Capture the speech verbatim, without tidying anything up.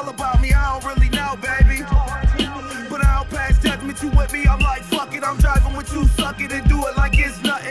about me, I don't really know, baby. But I don't pass judgment, you with me, I'm like, fuck it, I'm driving with you, suck it and do it like it's nothing.